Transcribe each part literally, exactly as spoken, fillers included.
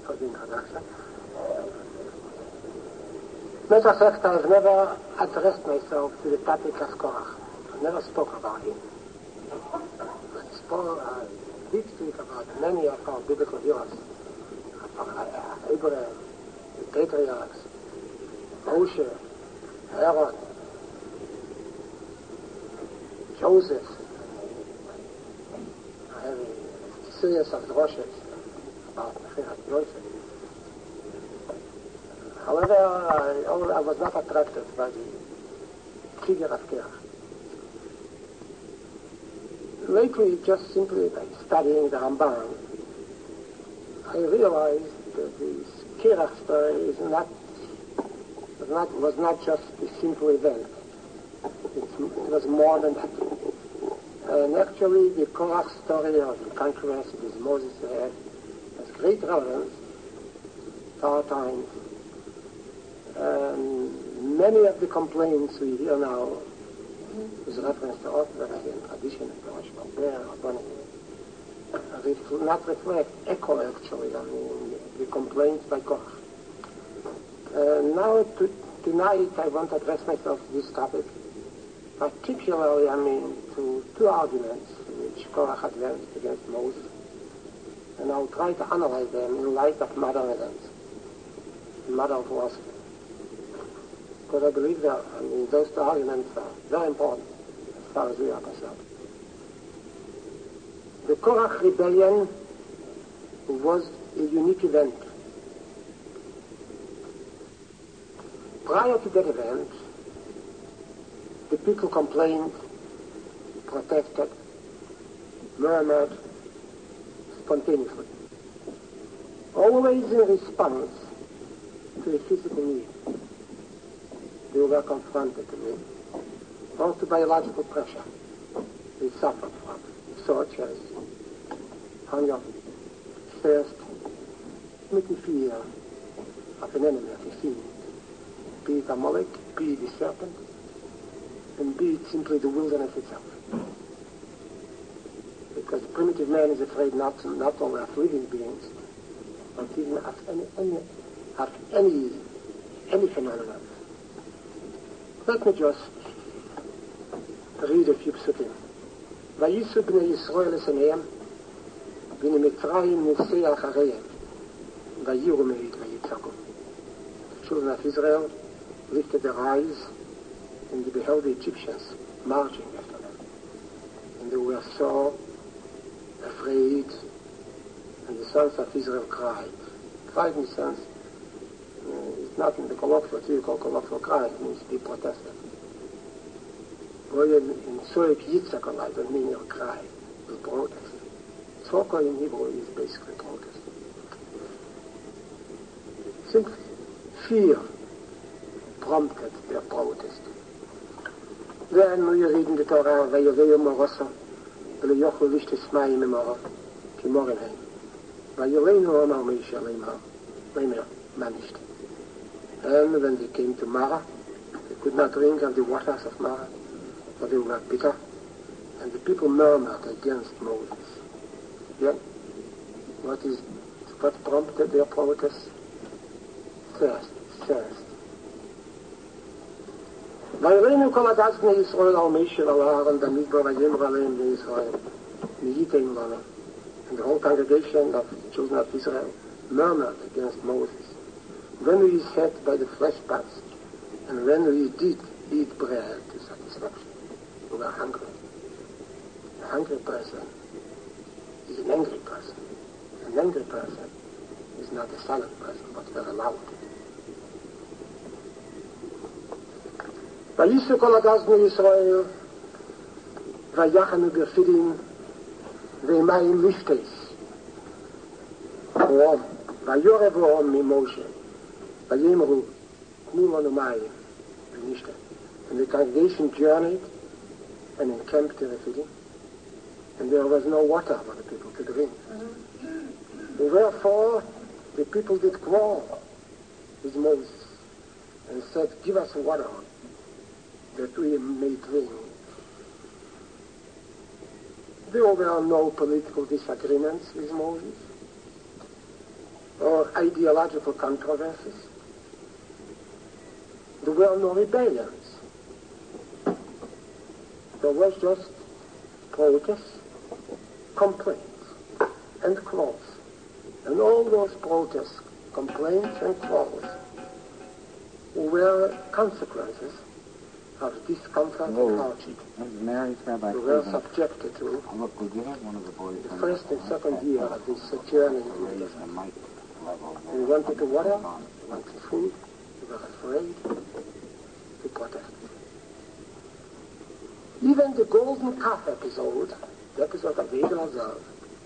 for the introduction. Matter of fact, I've never addressed myself to the topic of Korach. I never spoke about him. I spoke, I did speak about many of our biblical heroes. Abraham, the patriarchs, Moshe, Aaron, Joseph. I have a series of droshes about Mechirat Yosef. However, I, I was not attracted by the figure of Korach. Lately, just simply by studying the Ramban, I realized that this Korach story is not, was not, was not just a simple event. It, it was more than that. And actually, the Korach story of the controversy with Moses had has great relevance to our times. And many of the complaints we hear now with reference to orthodoxy and tradition and Rosh Hashanah, ref- not reflect, echo actually, I mean, the complaints by Korach. Uh, now, to, tonight, I want to address myself to this topic, particularly, I mean, to two arguments which Korach advanced against Moses, and I'll try to analyze them in light of modern events, modern philosophy. Because I believe that, I mean, those two arguments are very important as far as we are concerned. The Korach rebellion was a unique event. Prior to that event, the people complained, protested, murmured spontaneously, always in response to a physical need. They were confronted with, or to biological pressure they suffered from, such as hunger, thirst, smitten fear of an enemy, of a fiend, be it Amalek, be it the serpent, and be it simply the wilderness itself. Because primitive man is afraid not, not only of living beings, but even of any, any, of any, any phenomenon. Let me just read a few psukim. Vayisu bnei Yisrael esaneim, v'ne Mitzrayim nisei achareim, vayiru meid vayitzaku. The children of Israel lifted their eyes, and they beheld the Egyptians marching after them. And they were so afraid, and the sons of Israel cried. Cried in the sense, uh, it's not in the colloquial, what you call colloquial cry, it means they protested. Goyim in Soik Yitzhak, I don't mean your cry, the protest. Tzoko in Hebrew is basically protest. Simply, fear prompted their protest. Then we read in the Torah, Vayoveyo Morosa, V'leyochu Lishtesmayim Emora, Kimorenheim. Vayoleinu Omar Meisha Leimar, Leimer, Manisht. And when they came to Mara, they could not drink of the waters of Mara, for they were bitter, and the people murmured against Moses. Yeah? What is, what prompted their protest? Thirst, thirst. ויראינו כל עדת בני ישראל על מי של ההר במדבר ויאמר עליהם בני ישראל נהייתם לנו. And the whole congregation of the children of Israel murmured against Moses. When we sat by the flesh pots, and when we did eat bread to satisfaction, we were hungry. A hungry person is an angry person. An angry person is not a silent person, but very loud. ויסו כל הגז בני ישראל ויחנו ברפידים ומים לפטס רום ויורב רום ממשה ויאמרו תנו לנו מים ונשתה. And the congregation journeyed and encamped in Rephidim, and there was no water for the people to drink. And therefore the people did quarrel with Moses and said, give us water that we may drink. There were no political disagreements with Moses or ideological controversies. There were no rebellions. There was just protests, complaints, and quarrels. And all those protests, complaints, and quarrels were consequences of discomfort Hello. and hardship. This is Mary's Rabbi We were Cleveland. subjected to Oh, look, we did have one of the boys. the on first and the- second year of this sojourn in raise Judaism. the mic level. We wanted to water, we wanted food, we were afraid to protest. Even the Golden Calf episode, the episode of the Eagle Azov,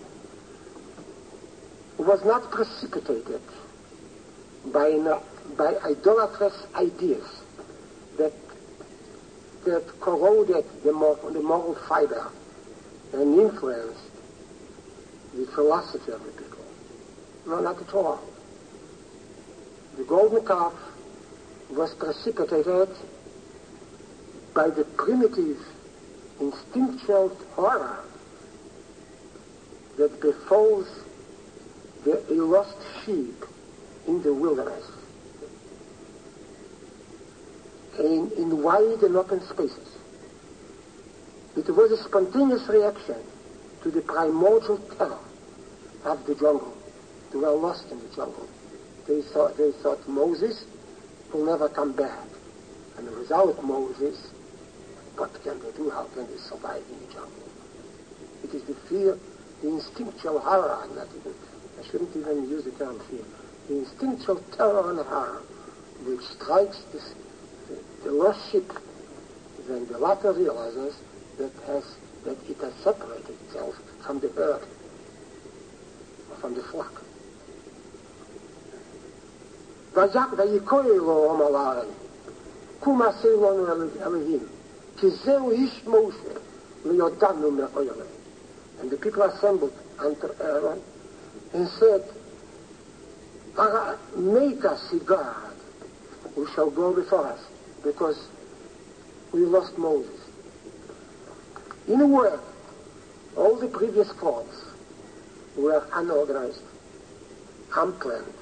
was not precipitated by, an, by idolatrous ideas that that corroded the, mor- the moral fiber and influenced the philosophy of the people. No, not at all. The Golden Calf was precipitated by the primitive, instinctual horror that befalls the a lost sheep in the wilderness, in, in wide and open spaces. It was a spontaneous reaction to the primordial terror of the jungle. They were lost in the jungle. They thought, they thought Moses will never come back. And without Moses, what can they do? How can they survive in the jungle? It is the fear, the instinctual horror, I'm not even, I shouldn't even use the term fear, the instinctual terror and horror which strikes this, the, the lost sheep, then the latter realizes that has that it has separated itself from the herd, or from the flock. ויקרא אלוהים על הארץ, קום עשה לנו אלוהים, כי זהו איש משה, ויודענו מאוירנו. And the people assembled unto Aaron and said, make us a God who shall go before us, because we lost Moses. In a word, all the previous calls were unorganized, unplanned.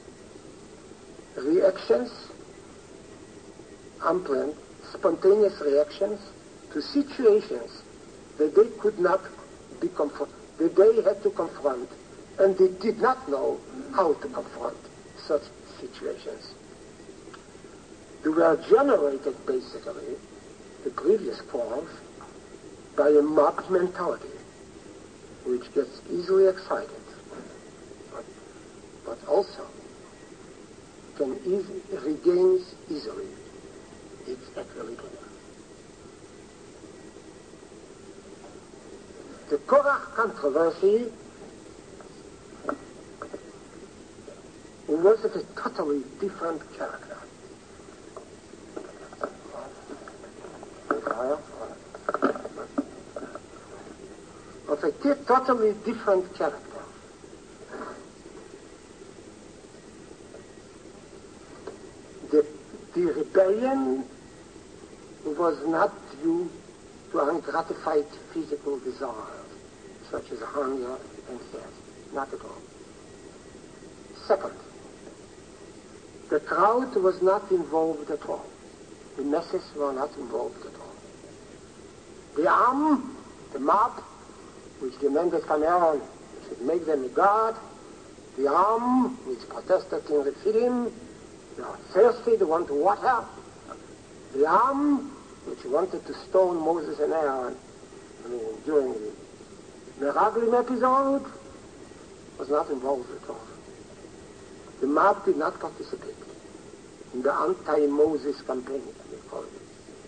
Reactions, unplanned, spontaneous reactions to situations that they could not be confronted, that they had to confront, and they did not know how to confront such situations. They were generated, basically, the previous forms, by a mob mentality, which gets easily excited, but, but also can easy, regains easily its equilibrium. The Korach controversy was of a totally different character. Of a t- totally different character. The, the rebellion was not due to ungratified physical desires, such as hunger and thirst. Not at all. Second, the crowd was not involved at all. The masses were not involved at all. The Am, the mob, which demanded from Aaron should make them a god, the Am, which protested in Rephidim, they are thirsty, they want water, the Am, which wanted to stone Moses and Aaron, I mean, during the Meraglim episode, was not involved at all. The mob did not participate in the anti-Moses campaign, they call it.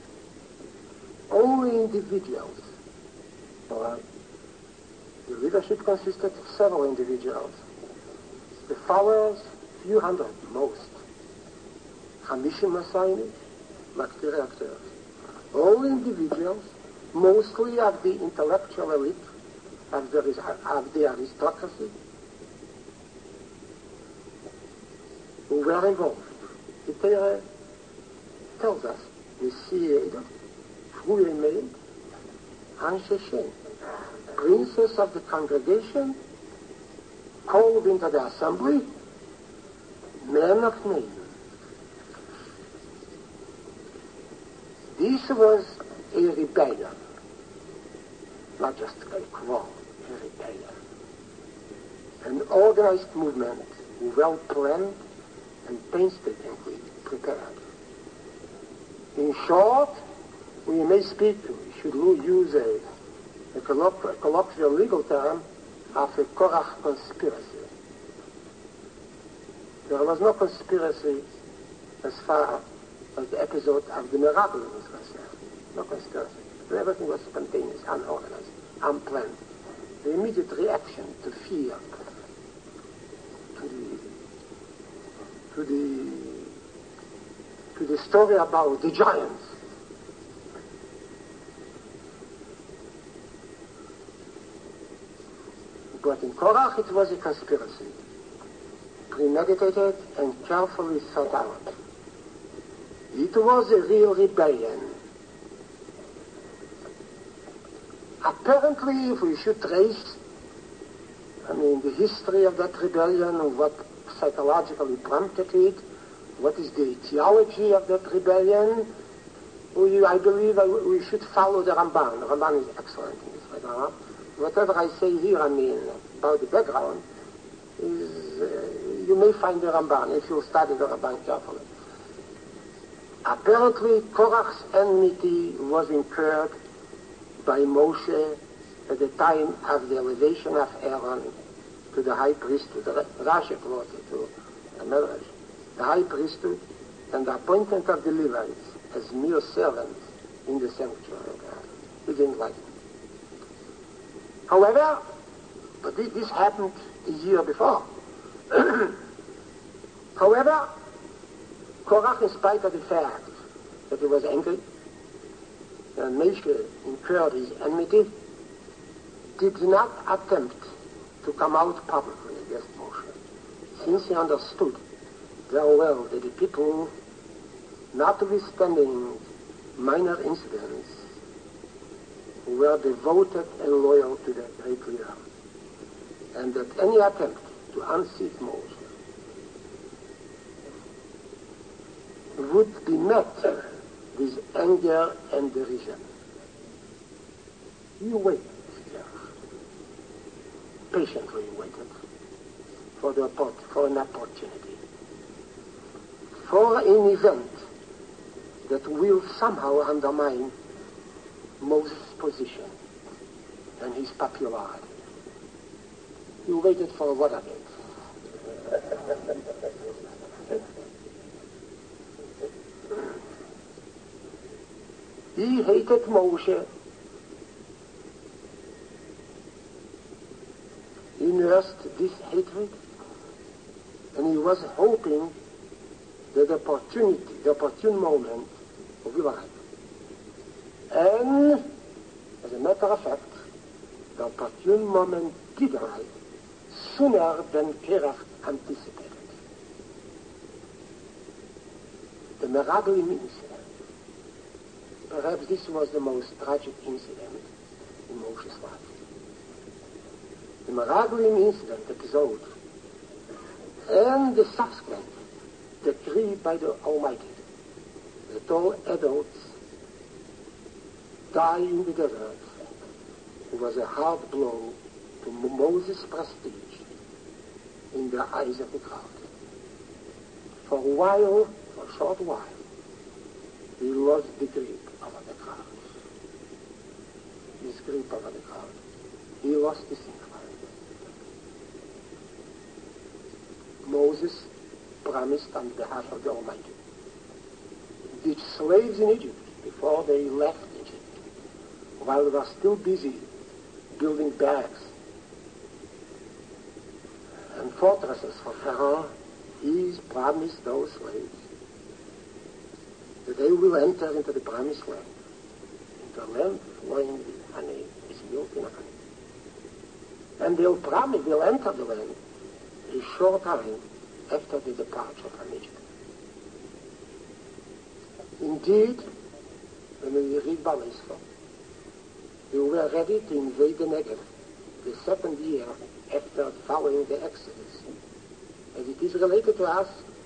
Only individuals. All right. The leadership consisted of several individuals. The followers, few hundred, most. Hamishim Masayim, like directors. All individuals, mostly of the intellectual elite, of the, of the aristocracy, who were involved. The Torah tells us, we see it, Frühe Maid, Anshe Shem, princess of the congregation, called into the assembly man of name. This was a rebellion, not just a quarrel, a rebellion. An organized movement, well planned and painstakingly prepared. In short, we may speak, we should use a, a colloquial, colloquial legal term of a Korach conspiracy. There was no conspiracy as far as the episode of the Meraglim was concerned. No conspiracy. Everything was spontaneous, unorganized, unplanned. The immediate reaction to fear, to the, to the, to the story about the giants. But in Korach it was a conspiracy, premeditated and carefully thought out. It was a real rebellion. Apparently, if we should trace, I mean, the history of that rebellion and what psychologically prompted it, what is the etiology of that rebellion, we, I believe I, we should follow the Ramban. The Ramban is excellent in this regard. Whatever I say here, I mean, about the background, is uh, you may find the Ramban if you study the Ramban carefully. Apparently, Korach's enmity was incurred by Moshe at the time of the elevation of Aaron to the high priesthood. Rashi brought it to Medrash. The high priesthood and the appointment of the Levites as mere servants in the sanctuary of God. He didn't like it. However, but this, this happened a year before. However, Korach, in spite of the fact that he was angry, and Moshe incurred his enmity, did not attempt to come out publicly against Moshe, since he understood very well that the people, notwithstanding minor incidents, were devoted and loyal to their great leader, and that any attempt to unseat Moshe would be met with anger and derision. You waited, patiently waited for the for an opportunity, for an event that will somehow undermine Moses' position and his popularity. You waited for what of it? He hated Moshe. He nursed this hatred, and he was hoping that the opportunity, the opportune moment will arrive. And, as a matter of fact, the opportune moment did arrive sooner than Korach anticipated. The Meraglim incident. Perhaps this was the most tragic incident in Moshe's life. The Meraglim incident episode and the subsequent decree by the Almighty that all adults die in the desert was a hard blow to Moses' prestige in the eyes of the crowd. For a while, for a short while, he lost the grip over the crowd. His grip over the crowd. He lost his influence. Moses promised on behalf of the Almighty. The slaves in Egypt, before they left Egypt, while they were still busy building barracks and fortresses for Pharaoh, he promised those slaves that they will enter into the promised land, into a land flowing with honey, with milk and honey. And they'll promise they'll enter the land a short time after the departure from Egypt. Indeed, when we read Balisco, they were ready to invade the Negev the second year after following the Exodus. As it is related to us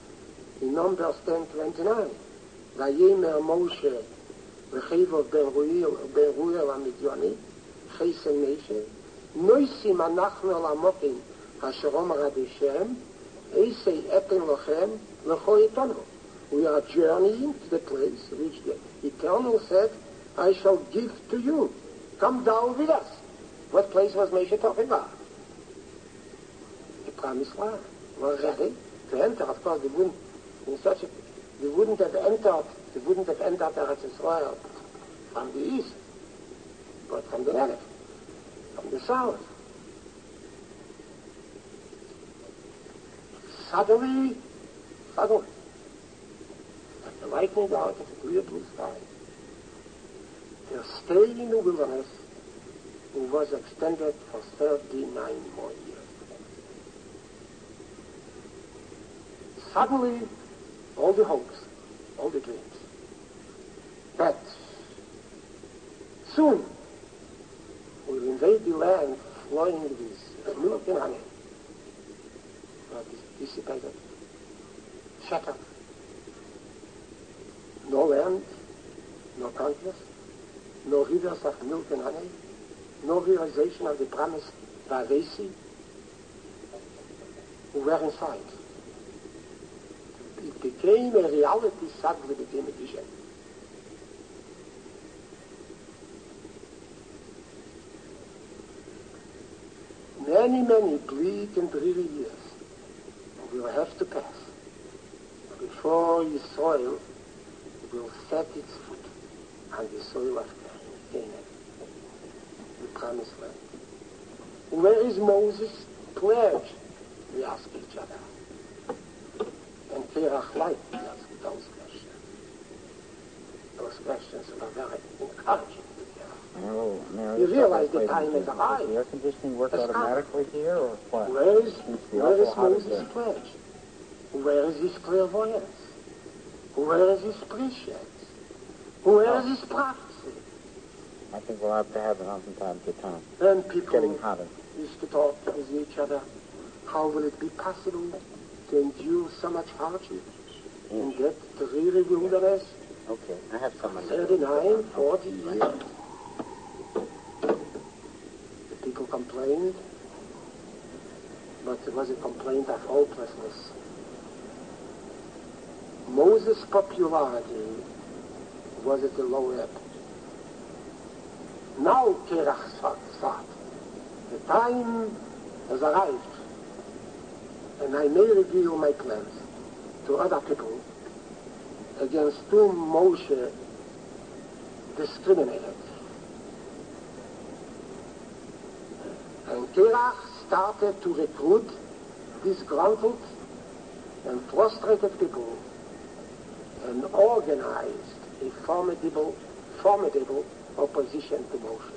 in Numbers ten twenty-nine. Vayemer Moshe v'chevov ben Ruel HaMidyoni chesem Meshe noisim anachnu lamokim asher omar Ad Hashem eisei eten lochem l'cho etonu. We are journeying to the place which the Eternal said, I shall give to you. Come down with us. What place was Moshe talking about? The promised land. We're ready to enter. Of course, they wouldn't, in such a, they wouldn't have entered, they wouldn't have entered Eretz Israel from the east, but from the north, from the south. Suddenly, suddenly, at the lightning out of the clear blue sky, their stay in the wilderness was extended for thirty-nine more years. Suddenly, all the hopes, all the dreams, that soon we'll invade the land flowing with milk and honey, were dissipated, shattered. No land, no conquest, no rivers of milk and honey, no realization of the promised Vavesi, who were in sight. It became a reality, suddenly became a vision. Many, many bleak and dreary years will have to pass before Yisrael will set its foot on the soil of Canaan, the promised land. Where is Moses' pledge? We ask each other. And Terach Light, we ask those questions. Those questions are very encouraging to hear. Oh, Mary, You realize the time is arrived. Does the air conditioning work It's automatically here, or what? Where is, the where is awful hot Moses' there. pledge? Where is his clairvoyance? Where is his prescience? Where is his prophecy? I think we'll have to have it on from time to time. And It's people getting hotter. used to talk with each other. How will it be possible to endure so much hardship in that dreary wilderness? Okay, I have someone. thirty-nine, forty years. The people complained, but it was a complaint of hopelessness. Moses' popularity was at the low ebb. Now Terach thought, the time has arrived, and I may reveal my plans to other people against whom Moshe discriminated. And Terach started to recruit disgruntled and frustrated people and organized a formidable, formidable opposition to Moshe.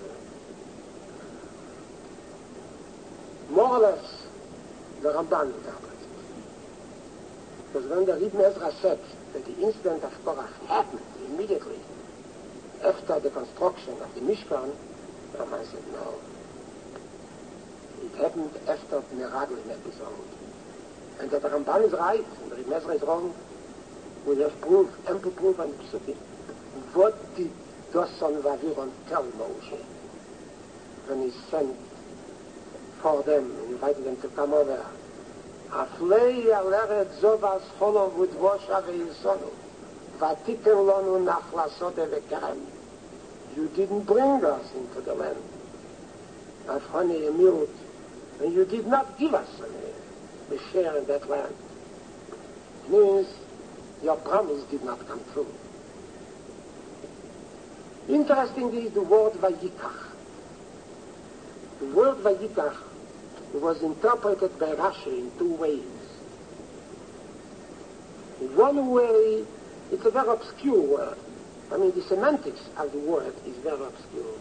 More or less, the Ramban interprets it. Because when the Ibn Ezra said that the incident of Korach happened immediately after the construction of the Mishkan, the Ramban said no. It happened after the Meraglim episode. And that the Ramban is right, and the Ibn Ezra is wrong, we have proof, ample proof on the Psukim. What did Dosan Vaviron tell Moshe when he sent for them and invited them to come over? Aflei aleret zovas holov udvosha ve'yisonu vatiken lonu nachlasode ve'kerem. You didn't bring us into the land of honey and milk, and you did not give us a, a share in that land. It means your promise did not come true. Interestingly, the word Vayikach. The word Vayikach was interpreted by Rashi in two ways. One way, it's a very obscure word. I mean, the semantics of the word is very obscure.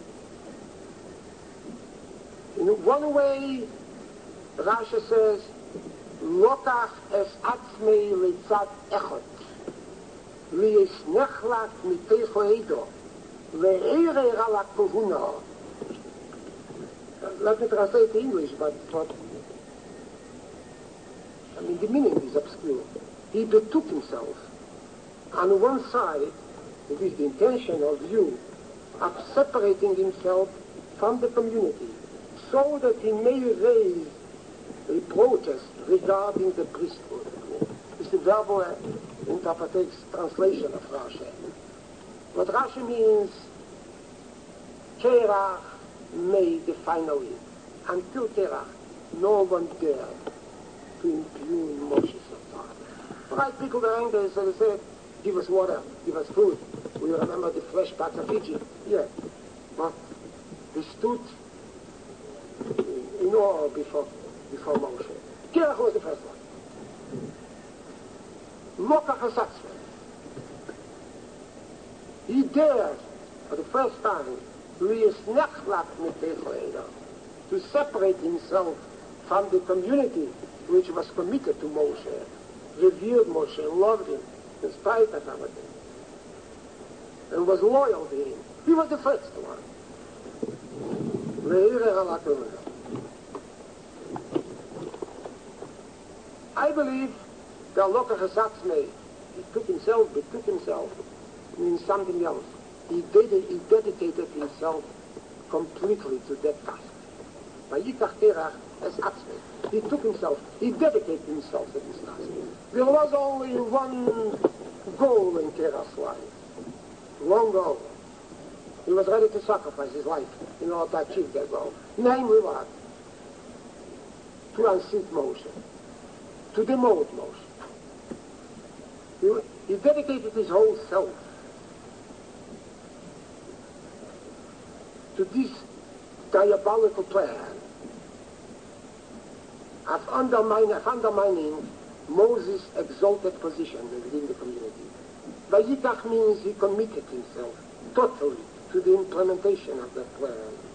In one way, Rashi says, Lokach es atzmei litzad echot, liesnechlach mitecho eido, ve'erer ala kohuna. Let me translate to English, but, but I mean, the meaning is obscure. he betook himself. On one side, it is the intention of you of separating himself from the community so that he may raise a protest regarding the priesthood. It's the verbal interpretation, translation of Rashi. What Rashi means, Terach made the final end. Until Terach, no one dared to impugn Moshe's authority. Right, people were angry, so they said, give us water, give us food. We remember the fresh parts of Egypt. Yeah. But they stood in awe before, before Moshe. Terach was the first one. Mokach Hasatzman. He dared, for the first time, to separate himself from the community which was committed to Moshe, revered Moshe, loved him, in spite of everything, and was loyal to him. He was the first one. I believe the Lokach Hasatzmei, he took himself, but took himself, means something else. He, ded- he dedicated himself completely to that task. Vayikach Terach as Atzmei. He took himself, he dedicated himself to this task. There was only one goal in Terach's life. One goal. He was ready to sacrifice his life in order to achieve that goal. Namely what? To unseat Moshe. To demote Moshe. He, he dedicated his whole self to this diabolical plan of undermining, of undermining Moses' exalted position within the community. Vayikach means he committed himself totally to the implementation of that plan.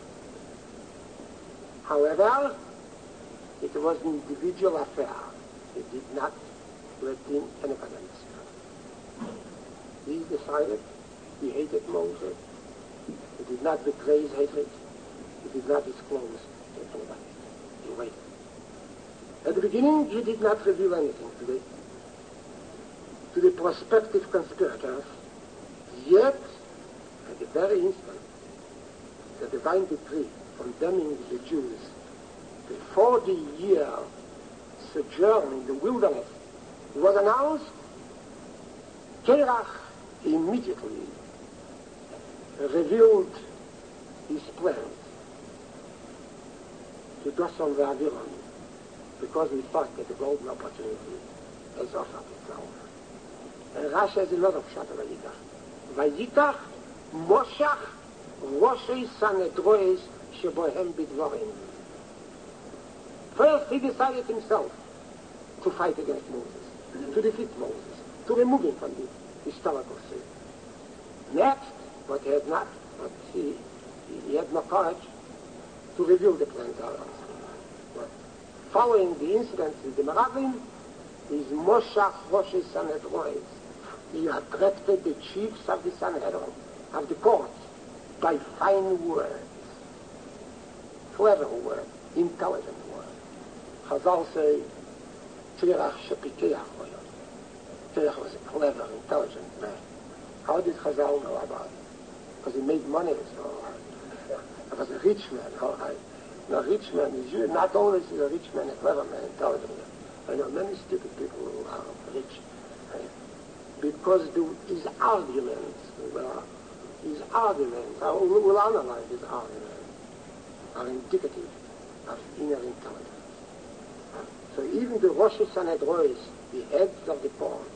However, it was an individual affair. He did not let in anybody else. He decided he hated Moses. He did not betray his hatred. He did not disclose to anybody. He waited. At the beginning, he did not reveal anything to the, to the prospective conspirators. Yet, at the very instant, the divine decree condemning the Jews to forty-year sojourn in the wilderness was announced, Terach immediately revealed his plans to Dosan V'Aviram, because he thought that the golden opportunity has offered itself. And Rashi has another shot of Vayikach. Vayikach Moshach Roshei Sanedroes Shebohem Bidvorim. First he decided himself to fight against Moses, to defeat Moses, to remove him from the historical scene. Next, but he had not, but he, he had no courage to reveal the plans to others. But following the incidents with the Meraglim, is Moshach Roshei Sanedroes. He attracted the chiefs of the Sanhedrin, of the court, by fine words, clever words, intelligent words. Chazal say, Terach Shepikeach Royo. Terach was a clever, intelligent man. How did Chazal know about it? Because he made money, so he was a rich man, all right. Now, rich man is not only is he a rich man, a clever man, intelligent man. I know many stupid people who are rich. Because the, his arguments, well, his arguments, I will, will analyze his arguments, are indicative of inner intelligence. So even the Rosh Sanhedrois, the heads of the court,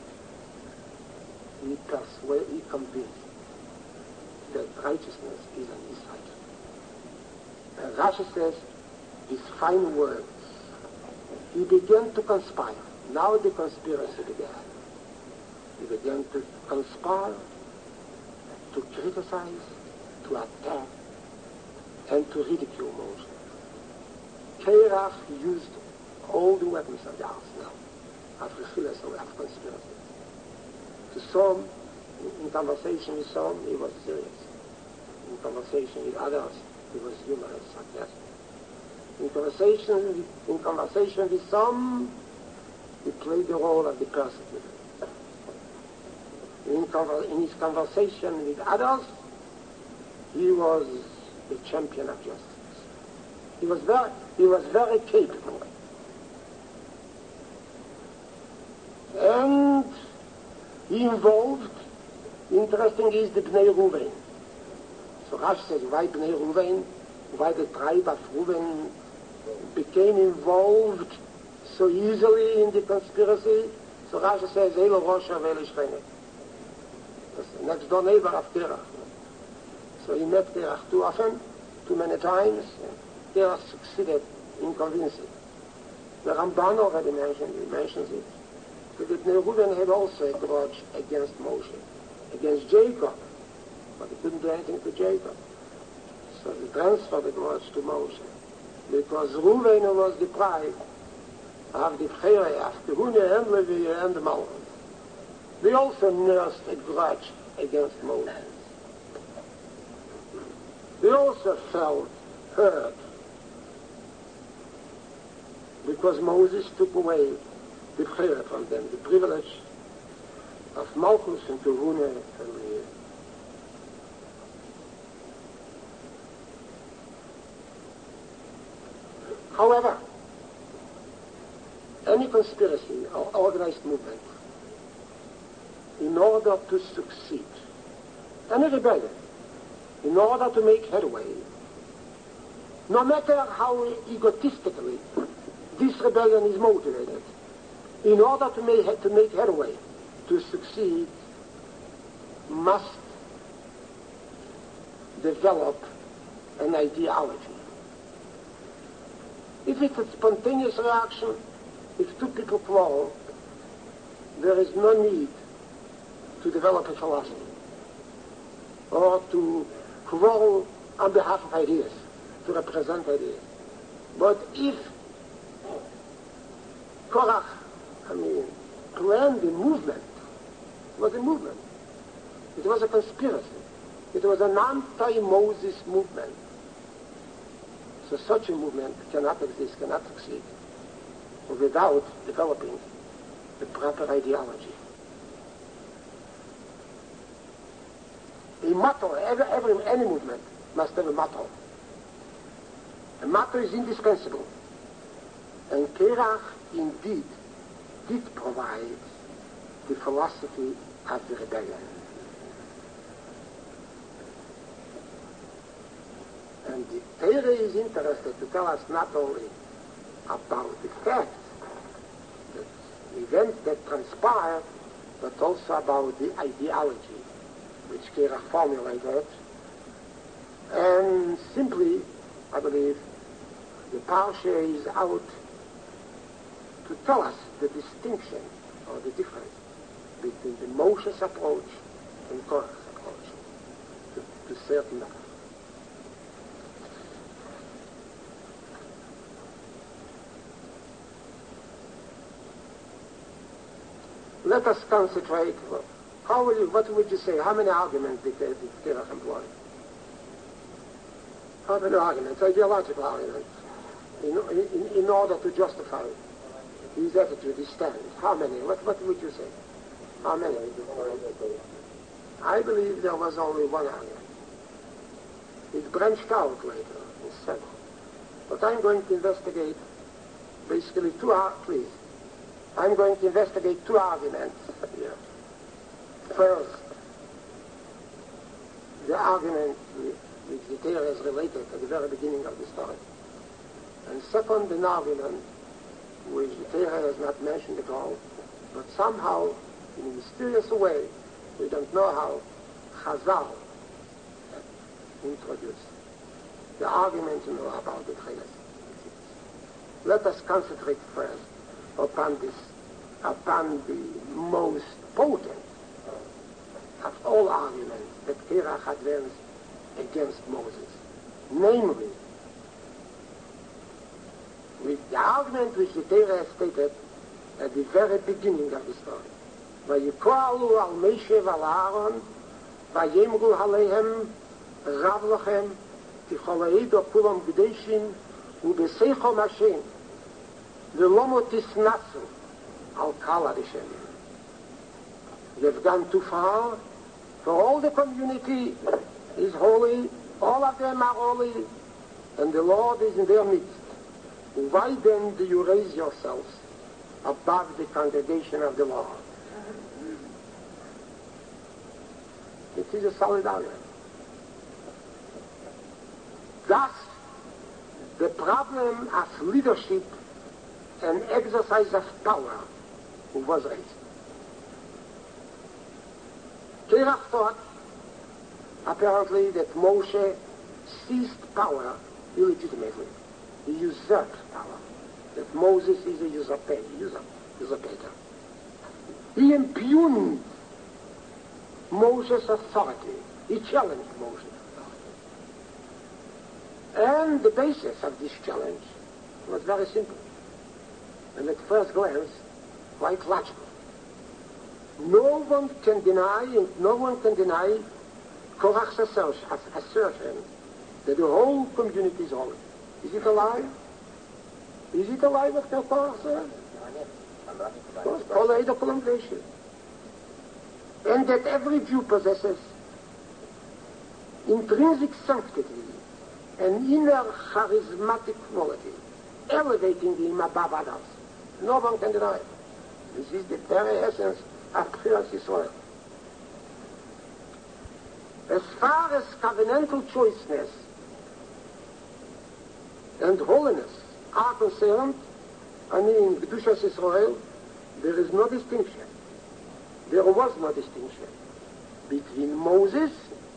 he persuaded, he convinced that righteousness is on his side. And Rashi says, these fine words, he began to conspire. Now the conspiracy began. He began to conspire, to criticize, to attack, and to ridicule Moses. Terach used all the weapons of the arsenal of the of conspiracy. To some, in conversation with some, he was serious. In conversation with others, he was humorous, sarcastic. In conversation, in conversation with some, he played the role of the persecutor. In, conver- in his conversation with others, he was the champion of justice. He was very, he was very capable. And he involved, interesting is the Bnei Ruvain. So Rashi says, why Bnei Ruvain? Why the tribe of Ruvain became involved so easily in the conspiracy? So Rashi says, Elo Rosha Vele Shchene. Next door neighbor of Terach. So he met Terach too often, too many times. Terach succeeded in convincing. The Ramban already mentioned, he mentions it. That Bnei Ruvain had also a grudge against Moshe, against Jacob, but he couldn't do anything to Jacob. So he transferred the grudge to Moshe, because Ruvain was deprived of the Bchera, of Kehuna and Levi and the Malchus. They also nursed a grudge against Moses. They also felt hurt because Moses took away the Bchera from them, the privilege of Malchus and Kehuna and Levi. However, any conspiracy or organized movement, in order to succeed, any rebellion, in order to make headway, no matter how egotistically this rebellion is motivated, in order to make, to make headway, to succeed, must develop an ideology. If it's a spontaneous reaction, if two people quarrel, there is no need to develop a philosophy or to quarrel on behalf of ideas, to represent ideas. But if Korach, I mean, planned the movement, it was a movement. It was a conspiracy. It was an anti-Moses movement. So such a movement cannot exist, cannot succeed, without developing the proper ideology. A motto, every, every, any movement must have a motto. A motto is indispensable. And Korach indeed did provide the philosophy of the rebellion. And the Torah is interested to tell us not only about the facts, the events that transpired, but also about the ideology which Korach formulated. And simply, I believe, the Parsha is out to tell us the distinction or the difference between the Moshe's approach and Korach's approach to, to certain matters. Let us concentrate. How will you, what would you say? How many arguments did, did Korach employ? How many arguments? Ideological arguments. In, in, in order to justify his attitude, his stand. How many? What, what would you say? How many? I believe there was only one argument. It branched out later in several. But I'm going to investigate basically two, please. I'm going to investigate two arguments here. First, the argument which the Torah is related at the very beginning of the story. And second, an argument which the Torah has not mentioned at all, but somehow, in a mysterious way, we don't know how, Chazal introduced the argument you know about the Tchilas. Let us concentrate first upon this, upon the most potent of all arguments that Korach advanced against Moses, namely, with the argument which the Torah stated at the very beginning of the story. Vayikoalu al Moshe val Aaron, vayemru haleihem, rav lachem, ticholeido kulam gdeishim, ubeseichom Hashem, velomo tisnasu, Al-Kala Hashem. You've gone too far, for all the community is holy, all of them are holy, and the Lord is in their midst. Why then do you raise yourselves above the congregation of the Lord? It is a solid argument. Thus, the problem of leadership and exercise of power was raised. Terach thought, apparently, that Moshe seized power illegitimately. He usurped power. That Moses is a usurper, usurp, usurpator. He impugned Moses' authority. He challenged Moses' authority. And the basis of this challenge was very simple. And at first glance, quite logical. No one can deny, and no one can deny Korach's assertion that the whole community is holy. Is it a lie? Is it a lie what Korach says? Of course, Kol Columnation. And that every Jew possesses intrinsic sanctity, an inner charismatic quality, elevating him above others. No one can deny it. This is the very essence of Bchiras Yisrael. As far as covenantal choiceness and holiness are concerned, I mean, Kedushas Yisrael, there is no distinction. There was no distinction between Moses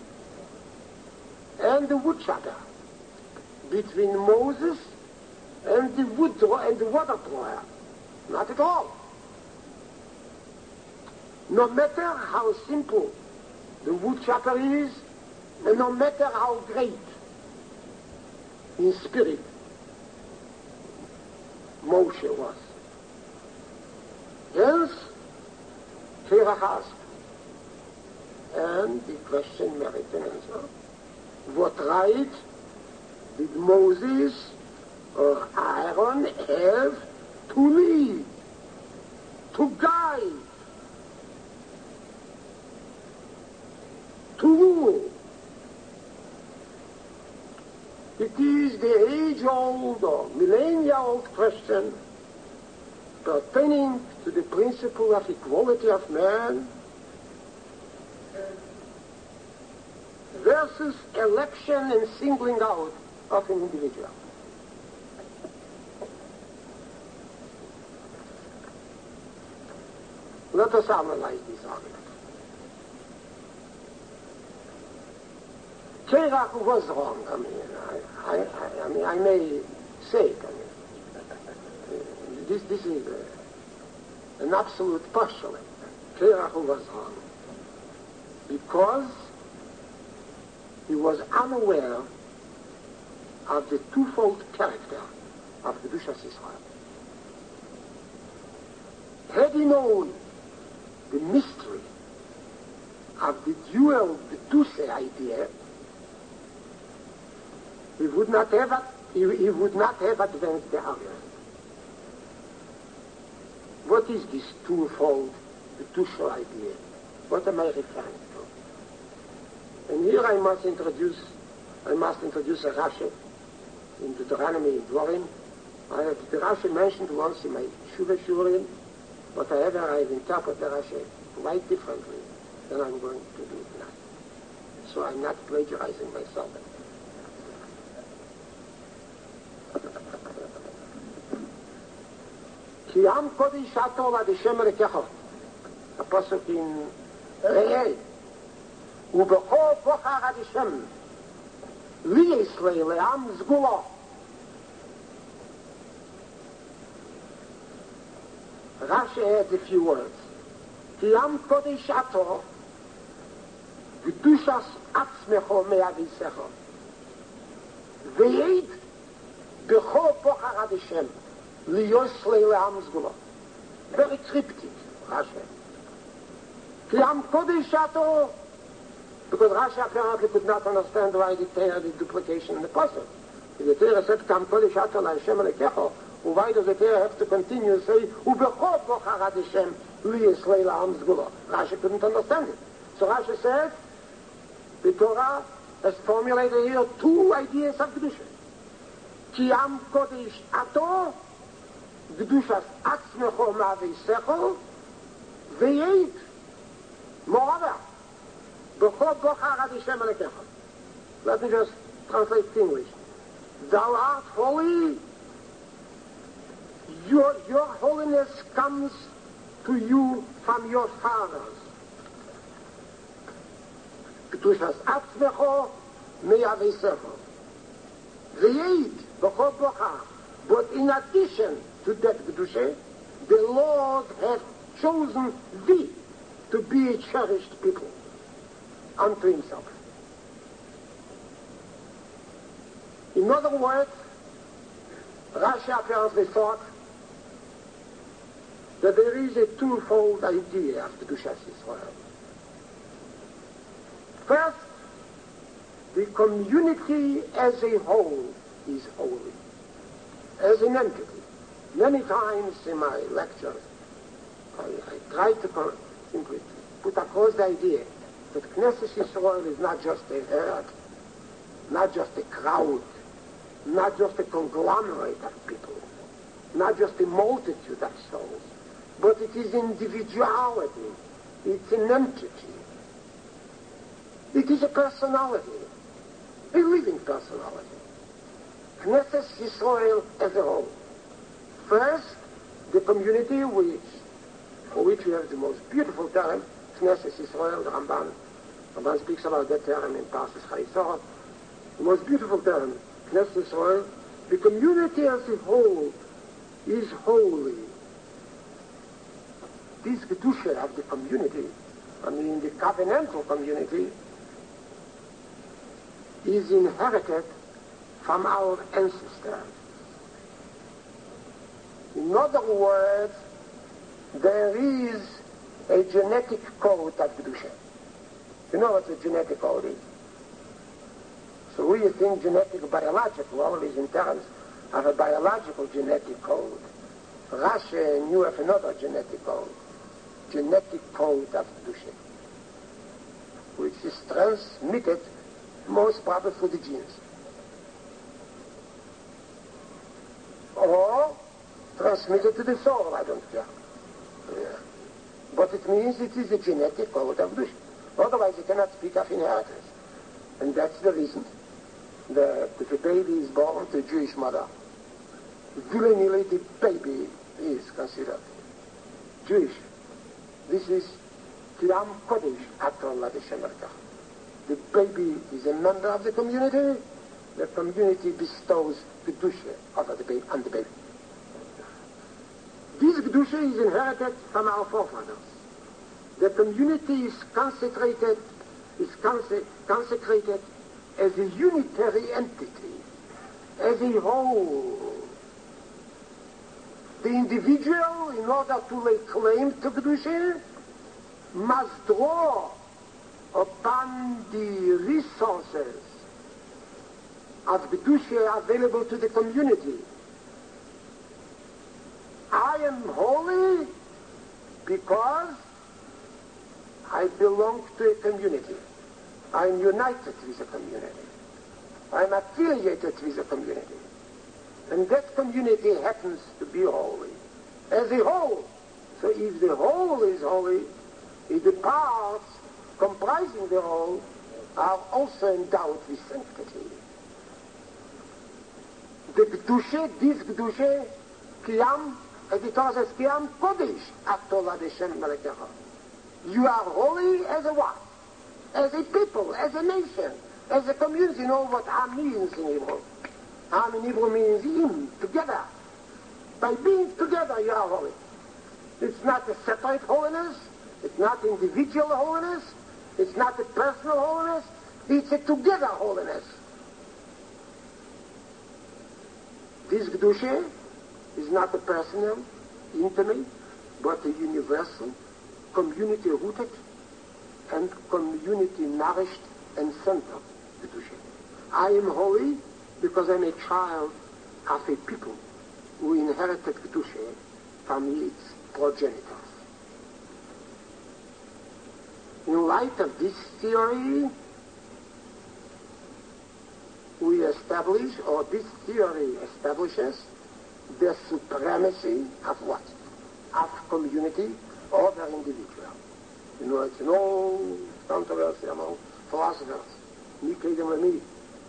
and the woodchopper, between Moses and the wood and the water thrower. Not at all. No matter how simple the woodchopper is, and no matter how great in spirit Moshe was. Hence, Terach asked, and the question merits an answer. What right did Moses or Aaron have to lead, to guide, to rule? It is the age-old or millennia-old question pertaining to the principle of equality of man versus election and singling out of an individual. Let us analyze this argument. Terach was wrong. I mean, I, I, I, I mean, I may say it. I mean, this, this is a, an absolute postulate. Terach was wrong because he was unaware of the twofold character of Kedushas Yisrael. Had he known the mystery of the dual Kedusha idea, he would not have he, he would not have advanced the argument. What is this twofold Kedusha idea? What am I referring to? And here I must introduce I must introduce a Rashi in Deuteronomy Dvorim. I have the Rashi mentioned once in my Shuvah Shurim, but however I have interpreted the Rashi quite differently than I'm going to do tonight. So I'm not plagiarizing myself. Ki am kodesh ato l'Hashem Elokecho. A pasuk in Re'eh. U'bechol bochar Hashem li Yisrael le'am zgulo. Rashi adds a few words. Ki am kodesh ato v'dushas atzmecho me'avisecho. Ve'ed bechol bochar Hashem li Yisrael le'am zgulo. Very cryptic, Rashi. Ki am kodesh ato, because Rashi apparently could not understand why the Torah, the duplication in the puzzle. The Torah said, Kam kodesh ato l'Hashem Elokecho, why does it here have to continue to say, Ubechot Bochar Ad Hashem Liyes Leila Am Zgula? Rashi couldn't understand it. So Rashi said, the Torah has formulated here two ideas of Kedusha. Ki Am Kodesh Ato, Kedushas Atzmecho Ma'aveisecho, V'yeit, Moreover, Bechot Bochar Ad Hashem Alekecha. Let me just translate to English. Thou art holy. Your, your holiness comes to you from your fathers. Kedushas Atzmecho Me'aveisecho. V'yeit, Bechot Bochar. But in addition to that Kedusha, the Lord has chosen thee to be a cherished people unto himself. In other words, Rashi apparently thought that there is a twofold idea of Kedushas Yisrael. First, the community as a whole is holy, as an entity. Many times in my lectures, I, I try to simply put across the idea that Knesset Yisrael is not just a herd, not just a crowd, not just a conglomerate of people, not just a multitude of souls, but it is individuality, it's an entity, it is a personality, a living personality. Knesset Yisrael as a whole. First, the community which, for which we have the most beautiful term, Knesset Yisrael, the Ramban. Ramban speaks about that term in Parshas Chayesara. The most beautiful term, Knesset Yisrael, the community as a whole is holy. This Kedusha of the community, I mean the covenantal community, is inherited from our ancestors. In other words, there is a genetic code of Kedusha. You know what the genetic code is? So we think genetic, biological, always in terms of a biological genetic code. Rashi knew of another genetic code, genetic code of Kedusha, which is transmitted most probably through the genes. Or transmitted to the soul, I don't care. Yeah. But it means it is a genetic code of Kedusha. Otherwise you cannot speak of inheritance. And that's the reason that if a baby is born to a Jewish mother, willingly the baby is considered Jewish. This is Kiam Kodesh Aton Ladeshem Alekecha. The baby is a member of the community. The community bestows Kedusha over the baby, on the baby. This Kedusha is inherited from our forefathers. The community is consecrated, is conse- consecrated as a unitary entity, as a whole. The individual, in order to lay claim to Kedusha, must draw upon the resources of Kedusha available to the community. I am holy because I belong to a community. I am united with a community. I am affiliated with a community. And that community happens to be holy as a whole. So if the whole is holy, if the parts comprising the whole are also endowed with sanctity. The Kedusha, this Kedusha, Kiyam, as the Torah says, Kiyam Kodesh, Atola Deshem Alekecha. You are holy as a what? As a people, as a nation, as a community. You know what Am means in Hebrew. Am in Hebrew means in, together. By being together, you are holy. It's not a separate holiness. It's not individual holiness. It's not a personal holiness. It's a together holiness. This Kedusha is not a personal, intimate, but a universal, community-rooted and community-nourished and centered Kedusha. I am holy because I'm a child of a people, who inherited Kedusha from its progenitors. In light of this theory, we establish, or this theory establishes, the supremacy of what? Of community over individual. You know, it's an old controversy among philosophers. Me, Kedem, and me.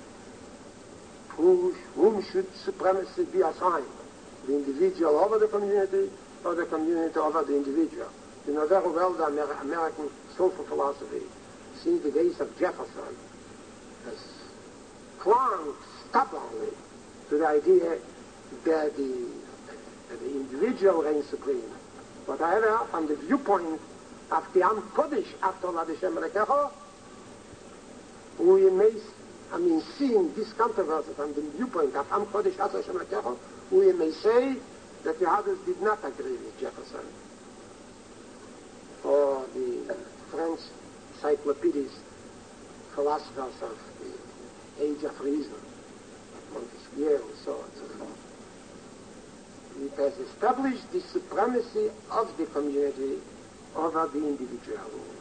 Who, whom should supremacy be assigned? The individual over the community, or the community over the individual? You know very well the Amer- American social philosophy, since the days of Jefferson, has clung stubbornly to the idea that the, that the individual reigns supreme. But however, from the viewpoint of the Am Kodesh after Ladishem Rekecho, we may, I mean, seeing this controversy from the viewpoint of Am Kodesh after Ladishem Rekecho, we may say that the others did not agree with Jefferson. Or the French encyclopedic philosophers of the Age of Reason, Montesquieu, and so on and so forth. It has established the supremacy of the community over the individual.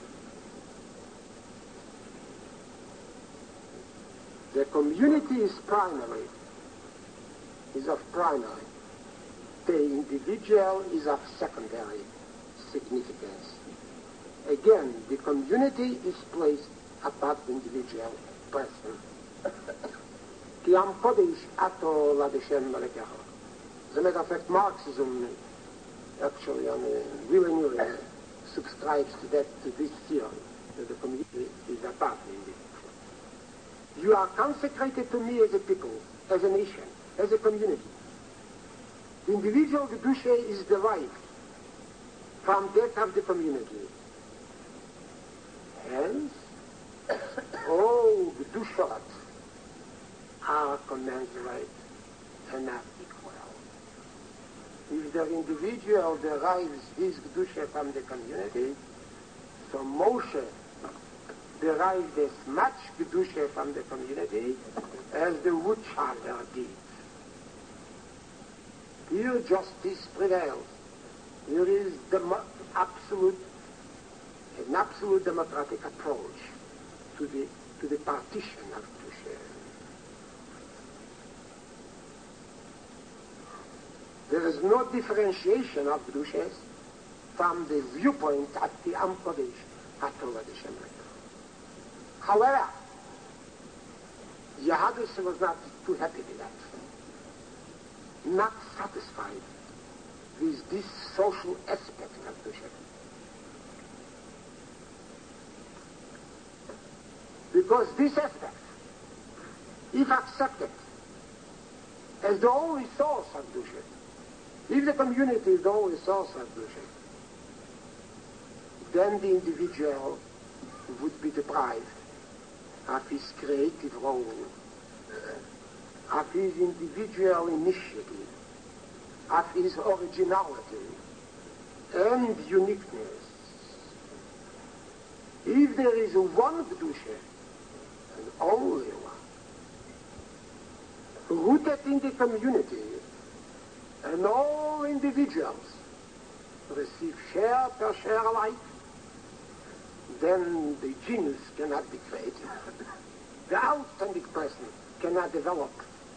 The community is primary, is of primary. The individual is of secondary significance. Again, the community is placed above the individual person. Ki am kodesh ato ladeshem malekecha. As a matter of fact, Marxism actually, I mean, really newly subscribes to that, to this theory, that the community is above the individual. You are consecrated to me as a people, as a nation, as a community. The individual Kedusha is derived from that of the community. Hence, all Kedushot are commensurate and not equal. If the individual derives his Kedusha from the community, so Moshe derived as much Kedusha from the community as the woodchopper did. Here justice prevails. Here is the absolute, an absolute democratic approach to the to the partition of Kedusha. There is no differentiation of Kedushas from the viewpoint of the Am Kodesh after Ladishem Rekecho. However, Yehadus was not too happy with that. Not satisfied with this social aspect of Kedusha. Because this aspect, if accepted as the only source of Kedusha, if the community is the only source of Kedusha, then the individual would be deprived of his creative role, of his individual initiative, of his originality and uniqueness. If there is one Kedusha, and only one, rooted in the community, and all individuals receive share per share alike, then the genius cannot be created. The authentic person cannot develop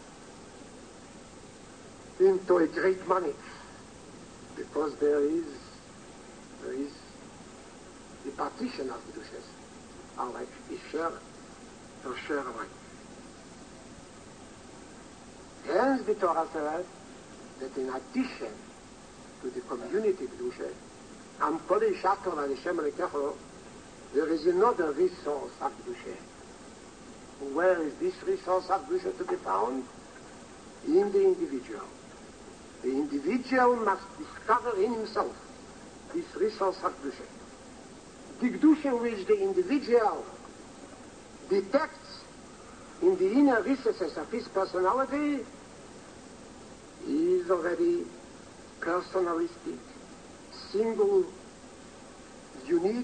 into a great money, because there is there is the partition of Kedushas are like a share per share alike. Hence the Torah says that in addition to the community Kedusha, Am Kodesh Ato Ladishem Rekecho, there is another resource of Kedusha. Where is this resource of Kedusha to be found? In the individual. The individual must discover in himself this resource of Kedusha. The Kedusha which the individual detects in the inner recesses of his personality is already personalistic, single, unique.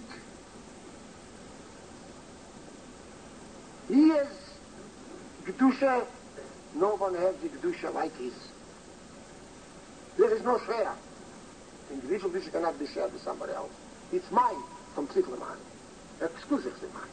He has Kedusha, no one has the Kedusha like his. There is no share. Individual Kedusha cannot be shared with somebody else. It's mine, completely mine, exclusively mine.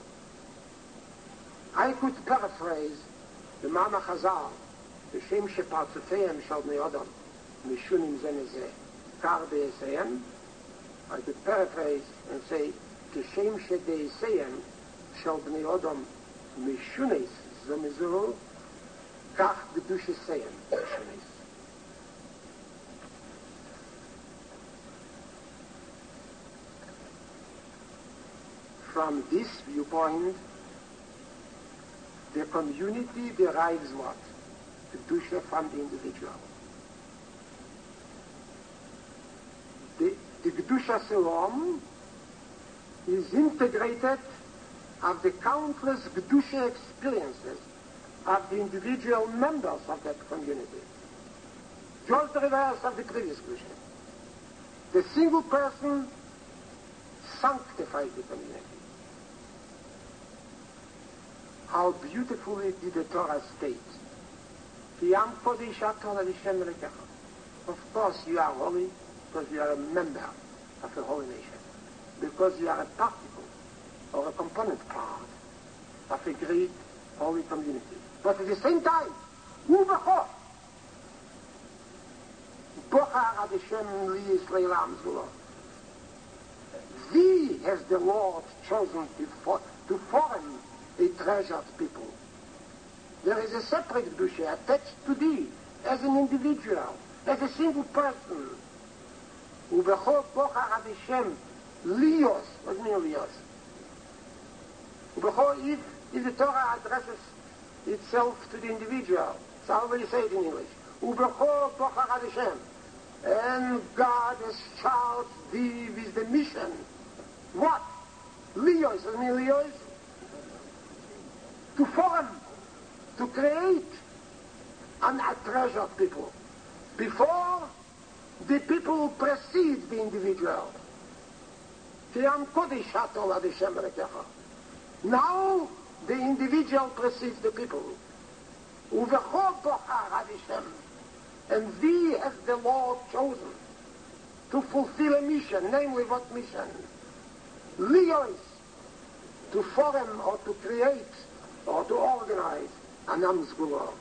I could paraphrase the Mama Chazal, B'Shem shePartzufeim shel Bnei Adam, Mishunim Ze Mezeh, Kar Be'eseim. I could paraphrase and say, B'Shem sheDe'eseim shel Bnei Adam, Mishunes Ze Mezeh, Kach Kedusha Seim Mishunes. From this viewpoint, the community derives what? Kedusha from the individual. The, the Kedusha Selom is integrated of the countless Kedusha experiences of the individual members of that community. Just the reverse of the previous Kedusha. The single person sanctifies the community. How beautifully did the Torah state, of course you are holy because you are a member of a holy nation, because you are a particle or a component part of a great holy community. But at the same time, Ubecho, Bochar ad Hashem li Yisrael am Zula. Thee has the Lord chosen to, for, to form a treasured people. There is a separate Kedusha attached to thee as an individual, as a single person. Ubecho Bochar ad Hashem lios. What does it mean lios? Ubecho, if, if the Torah addresses itself to the individual, so how will you say it in English? Ubecho Bochar ad Hashem. And God has charged thee with the mission. What? Lios. What does it mean lios? To form, to create an a treasured people. Before, the people precede the individual. Now, the individual precedes the people. And thee has the Lord chosen to fulfill a mission, namely what mission? Lios, to form or to create or to organize an Am Sgula.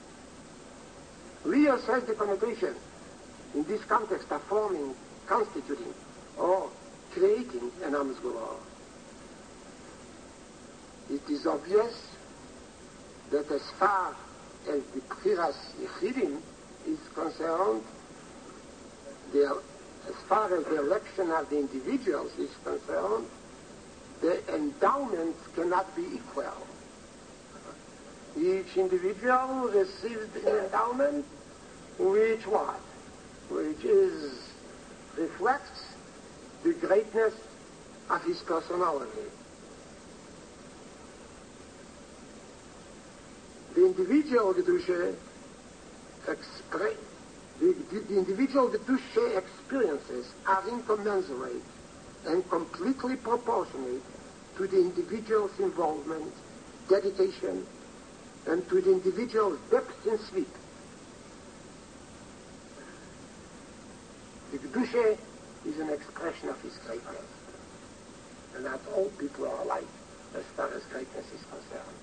Lios has the connotation in this context of forming, constituting, or creating an Am Sgula. It is obvious that as far as the Bchiras Yechidim is concerned, the, as far as the election of the individuals is concerned, the endowments cannot be equal. Each individual received an endowment which what? Which is, reflects the greatness of his personality. The individual Kedusha expre- the, the, the individual Kedusha experiences are incommensurate and completely proportionate to the individual's involvement, dedication, and to the individual's depth in sleep. The Kedusha is an expression of his greatness. And not all people are alike as far as greatness is concerned.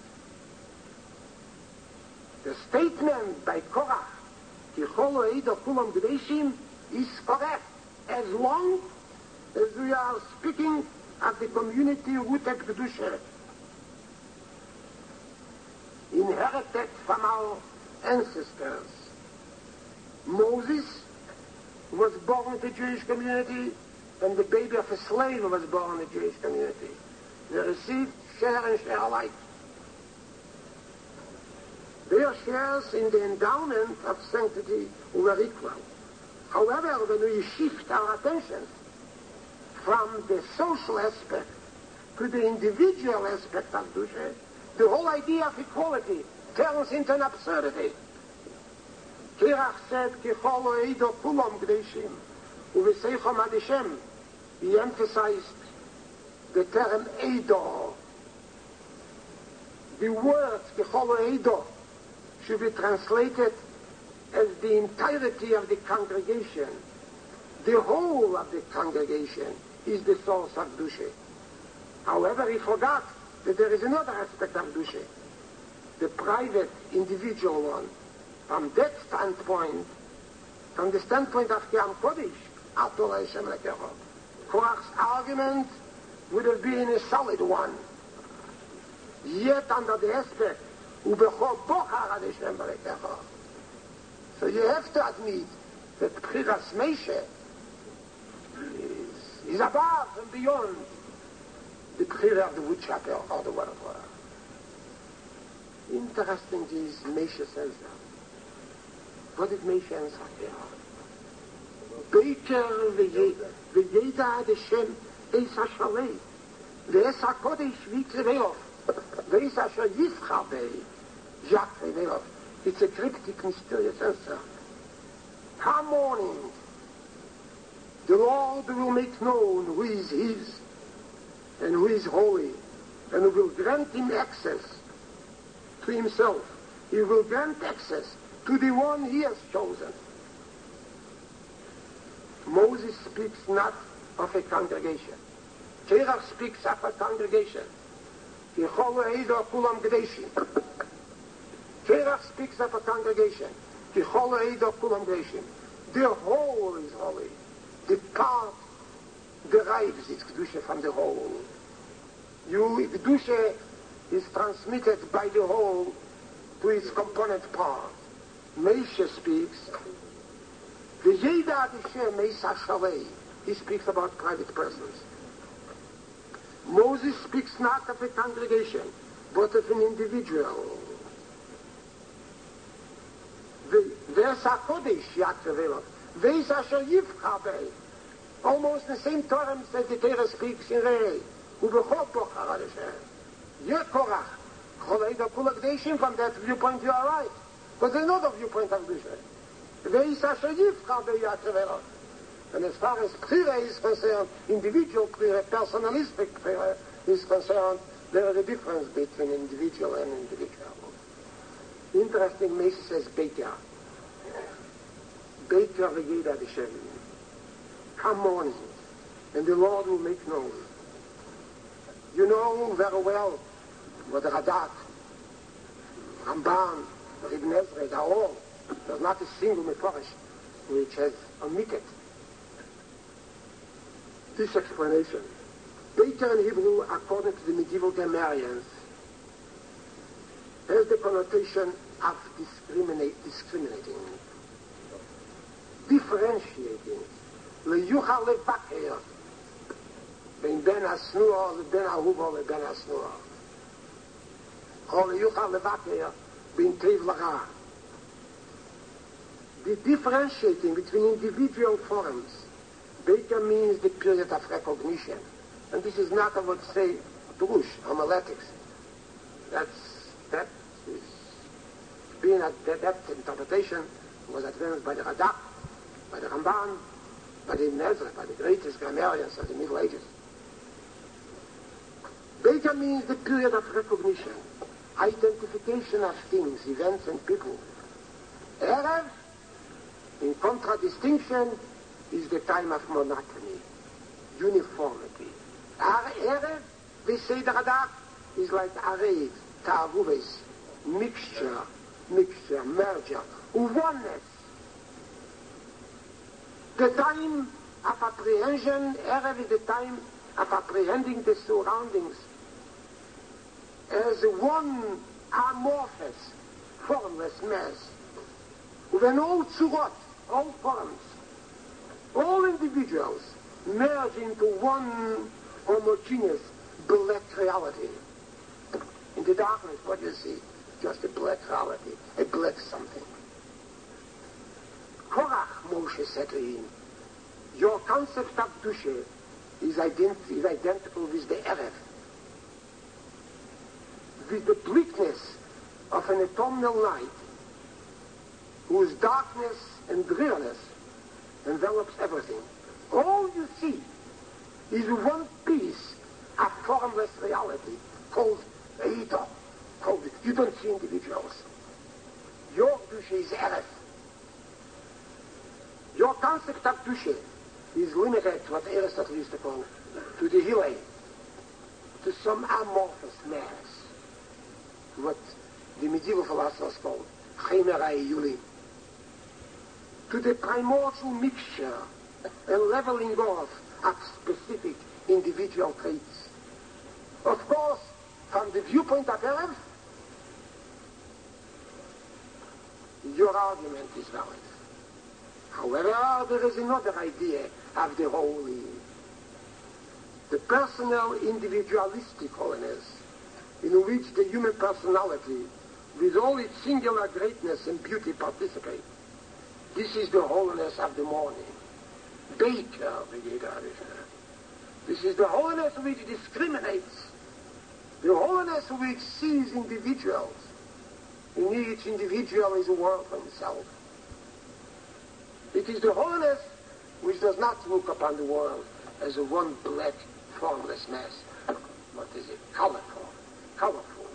The statement by Korach, Kicholo Eido Kulam Gdeishim, is correct as long as we are speaking of the community Rutek Kedusha, inherited from our ancestors. Moses was born in the Jewish community, and the baby of a slave was born in the Jewish community. They received share and share alike. Their shares in the endowment of sanctity were equal. However, when we shift our attention from the social aspect to the individual aspect of Kedusha, the whole idea of equality turns into an absurdity. Kirach said, Kicholo Eido Kulam Gdeishim, Uveseichom Ad Hashem. He emphasized the term Eido. The word Kicholo Eido should be translated as the entirety of the congregation, the whole of the congregation is the source of Dushe. However, he forgot that there is another aspect of Dushe, the private, individual one. From that standpoint, from the standpoint of Kiyam Kodesh, Atul Hashem Lekecha, Korach's argument would have been a solid one. Yet under the aspect, Ubecho Bochar Ad Hashem Lekecha. So you have to admit that Bchiras Meishe is, is above and beyond the Bchira of the woodchopper or the word of Torah. Interesting is Meishe says that. What did Meishe answer there? Beiter v'yeda ad Hashem eis hashalei v'es HaKodesh v'yitreveov v'es asher yifcha b'ei yatreveov. It's a cryptic, mysterious answer. Come morning, the Lord will make known who is His and who is holy, and who will grant him access to Himself. He will grant access to the one He has chosen. Moses speaks not of a congregation. Terach speaks of a congregation. Terach speaks of a congregation. The whole is holy. The part derives its Kedusha from the whole. You, Kedusha is transmitted by the whole to its component part. Meishe speaks, he speaks about private persons. Moses speaks not of a congregation, but of an individual. Almost the same terms that the Torah speaks in Rei. From that viewpoint you are right. But there's another viewpoint of Dushe. And as far as Prira is concerned, individual Prira, personalistic Prira is concerned, there is a difference between individual and individual. Interesting, Meishe says Beiter. Beiter v'yeda ad Hashem. Come morning, and the Lord will make known. You know very well what the Radak, Ramban, Ibn Ezra, they are all. There's not a single Mephorish which has omitted this explanation. Beiter in Hebrew, according to the medieval grammarians, has the connotation of discriminate, discriminating, differentiating. Leyuchal levaker, ben ben hasnua, ben ahuva, ben hasnua. Or leyuchal levaker, ben triv lara. The differentiating between individual forms. Beiter means the period of recognition. And this is not, I would say, Drush, homiletics. That's, that is, being at that, that interpretation was advanced by the Radak, by the Ramban, by the Ibn Ezra, by the greatest grammarians of the Middle Ages. Beiter means the period of recognition, identification of things, events, and people. Erev, in contradistinction, is the time of monotony, uniformity. Our Erev, they say the Radak, is like Arev, Ta'avuves, mixture, mixture, merger, oneness. The time of apprehension, Erev is the time of apprehending the surroundings as one amorphous, formless mass. When all tzurot, all forms, all individuals merge into one homogeneous black reality. In the darkness, what do you see? Just a black reality, a black something. Korach, Moshe said to him, your concept of Dushe is, ident- is identical with the Erev, with the bleakness of an autumnal night, whose darkness and dreariness envelops everything. All you see is one piece of formless reality called Eidah. Called, you don't see individuals. Your Dushe is Erev. concept of Dusha is limited, what Aristotle used to call, to the Hile, to some amorphous mass, what the medieval philosophers called Chimerai Yuli, to the primordial mixture and leveling off of specific individual traits. Of course, from the viewpoint of Erev, your argument is valid. However, there is another idea of the holy, the personal individualistic holiness, in which the human personality, with all its singular greatness and beauty, participate. This is the holiness of the morning. Baker, this is the holiness which discriminates, the holiness which sees individuals. In each individual is a world for himself. It is the holiness which does not look upon the world as a one black, formless mass, but as a colorful, colorful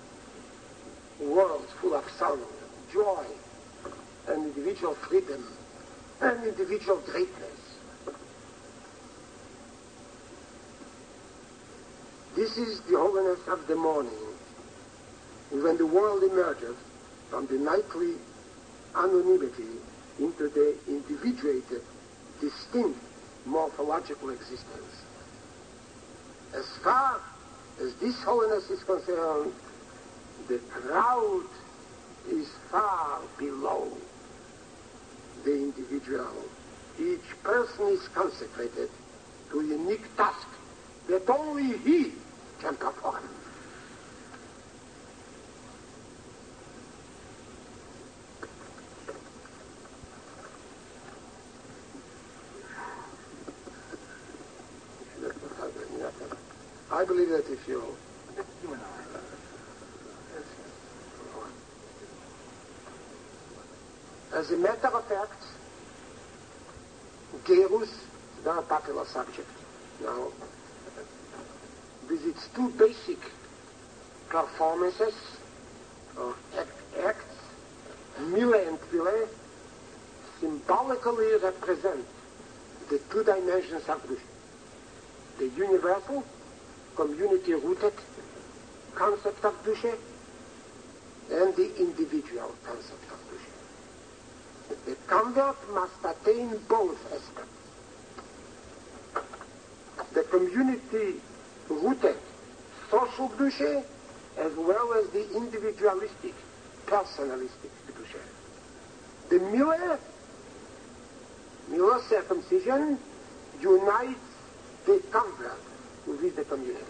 world full of song, joy, and individual freedom, and individual greatness. This is the holiness of the morning, when the world emerges from the nightly anonymity into the individuated, distinct morphological existence. As far as this holiness is concerned, the crowd is far below the individual. Each person is consecrated to a unique task that only he can perform. I believe that if you... As a matter of fact, Gerus is not a popular subject now. With its two basic performances, or acts, Mile and Tvile, symbolically represent the two dimensions of Kedusha. The universal, community-rooted concept of Kedusha, and the individual concept of Kedusha. The convert must attain both aspects. The community-rooted social Kedusha, as well as the individualistic, personalistic Kedusha. The Mile, Mile circumcision, unites the convert with the community,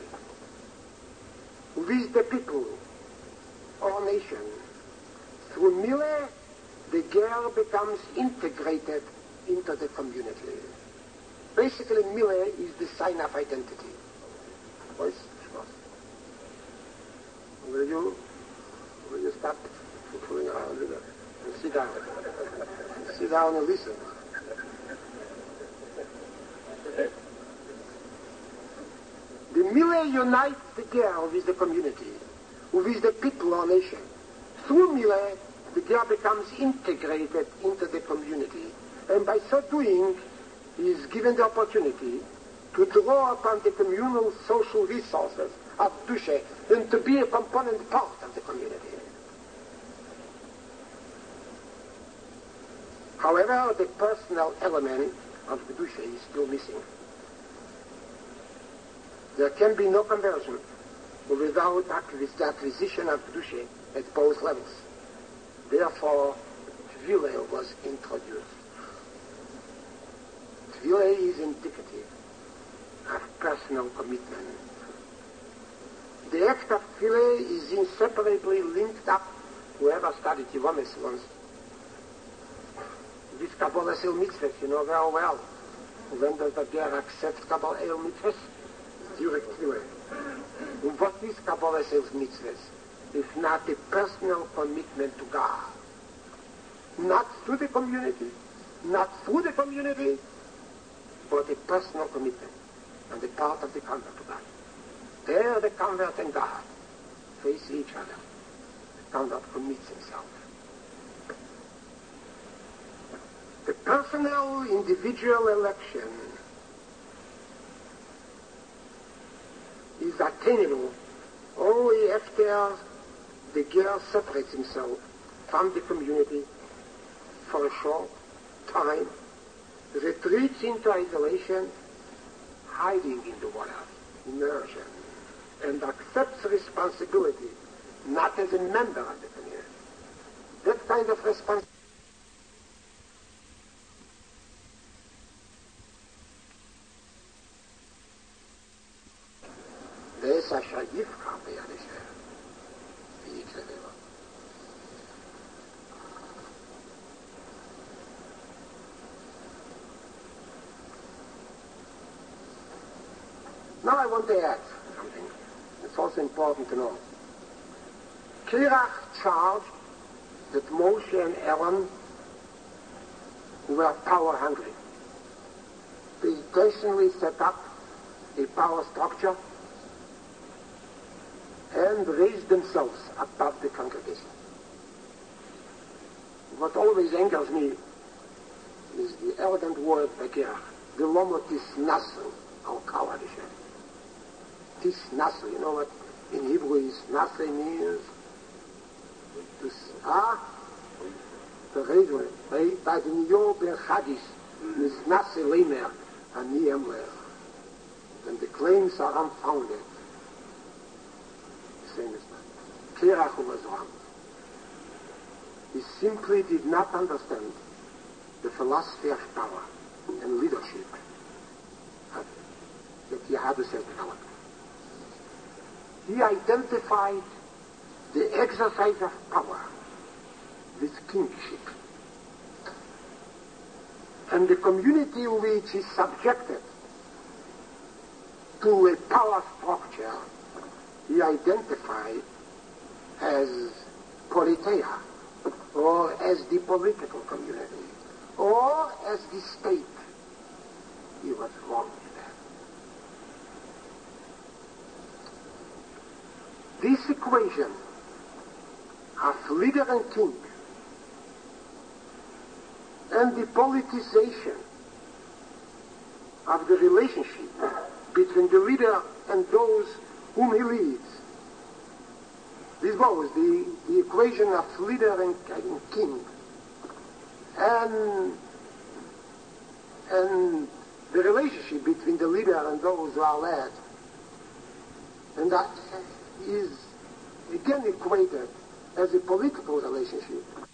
with the people or nation. Through Mile, the girl becomes integrated into the community. Basically, Mile is the sign of identity. Voice, will you, will you stop fooling around with it and sit down? Sit down and listen. The Mile unites the girl with the community, with the people or nation. Through Mile, the girl becomes integrated into the community, and by so doing, he is given the opportunity to draw upon the communal social resources of Kedusha and to be a component part of the community. However, the personal element of Kedusha is still missing. There can be no conversion without the acquisition of Kedusha at both levels. Therefore, Tvile was introduced. Tvile is indicative of personal commitment. The act of Tvile is inseparably linked up, whoever studied Yevomis once, with Kabbalah El Mitzvahs, you know very well. When does the girl accept Kabbalah El Mitzvahs? During Tvile. And what is Kabbalah El Mitzvahs? If not a personal commitment to God. Not to the community, not through the community, but a personal commitment on the part of the convert to God. There the convert and God face each other. The convert commits himself. The personal individual election is attainable only after the ger separates himself from the community for a short time, retreats into isolation, hiding in the water, immersion, and accepts responsibility not as a member of the community. That kind of responsibility זה אשר יבחר ביד אשר ויקרא לו. Now I want to add something. It's also important to know. Kirach charged that Moshe and Aaron were power hungry. They intentionally set up a power structure and raised themselves above the congregation. What always angers me is the elegant word Bekirach, Velomo tisnasu al kal Hashem. Tisnasu, you know what in Hebrew is nase means? To, ah? The reason, by the Nyo ben Chagis, is nase lemer, ani emler. When the claims are unfounded, Kirach was wrong. He simply did not understand the philosophy of power and leadership that Yehadus has developed. He identified the exercise of power with kingship. And the community which is subjected to a power structure he identified as politeia, or as the political community, or as the state. He was wrong with that. This equation of leader and king and the politicization of the relationship between the leader and those whom he leads. This was the, the equation of leader and, and king. And, and the relationship between the leader and those who are led. And that is again equated as a political relationship